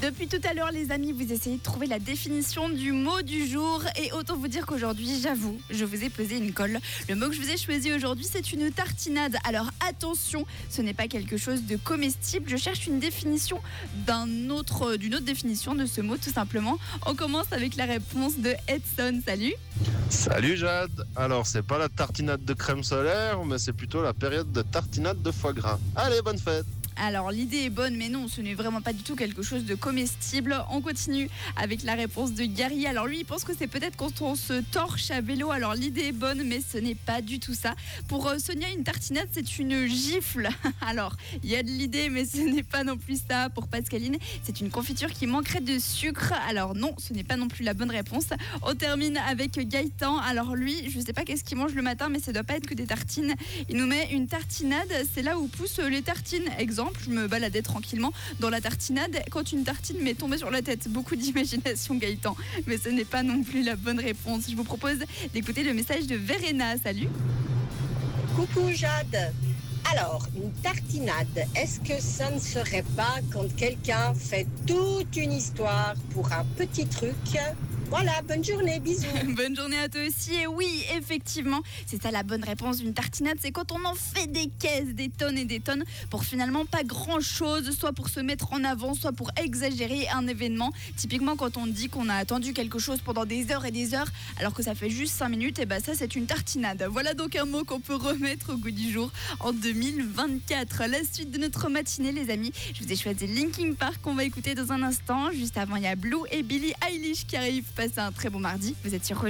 Depuis tout à l'heure, les amis, vous essayez de trouver la définition du mot du jour. Et autant vous dire qu'aujourd'hui, j'avoue, je vous ai posé une colle. Le mot que je vous ai choisi aujourd'hui, c'est une tartinade. Alors attention, ce n'est pas quelque chose de comestible. Je cherche une définition d'une autre définition de ce mot, tout simplement. On commence avec la réponse de Edson. Salut. Salut Jade. Alors c'est pas la tartinade de crème solaire, mais c'est plutôt la période de tartinade de foie gras. Allez, bonne fête. Alors l'idée est bonne, mais non, ce n'est vraiment pas du tout quelque chose de comestible. On continue avec la réponse de Gary. Alors lui, il pense que c'est peut-être quand on se torche à vélo. Alors l'idée est bonne, mais ce n'est pas du tout ça. Pour Sonia, une tartinade, c'est une gifle. Alors, il y a de l'idée, mais ce n'est pas non plus ça. Pour Pascaline, c'est une confiture qui manquerait de sucre. Alors non, ce n'est pas non plus la bonne réponse. On termine avec Gaëtan. Alors lui, je ne sais pas qu'est-ce qu'il mange le matin, mais ça ne doit pas être que des tartines. Il nous met une tartinade, c'est là où poussent les tartines. Exemple, je me baladais tranquillement dans la tartinade quand une tartine m'est tombée sur la tête. Beaucoup d'imagination, Gaëtan, mais ce n'est pas non plus la bonne réponse. Je vous propose d'écouter le message de Verena. Salut. Coucou Jade. Alors, une tartinade, est-ce que ça ne serait pas quand quelqu'un fait toute une histoire pour un petit truc ? Voilà, bonne journée, bisous. Bonne journée à toi aussi. Et oui, effectivement, c'est ça la bonne réponse d'une tartinade. C'est quand on en fait des caisses, des tonnes et des tonnes pour finalement pas grand-chose, soit pour se mettre en avant, soit pour exagérer un événement. Typiquement, quand on dit qu'on a attendu quelque chose pendant des heures et des heures, alors que ça fait juste 5 minutes, et ben ça, c'est une tartinade. Voilà donc un mot qu'on peut remettre au goût du jour en 2024. La suite de notre matinée, les amis. Je vous ai choisi Linkin Park qu'on va écouter dans un instant. Juste avant, il y a Blue et Billie Eilish qui arrivent. Passez un très bon mardi. Vous êtes sur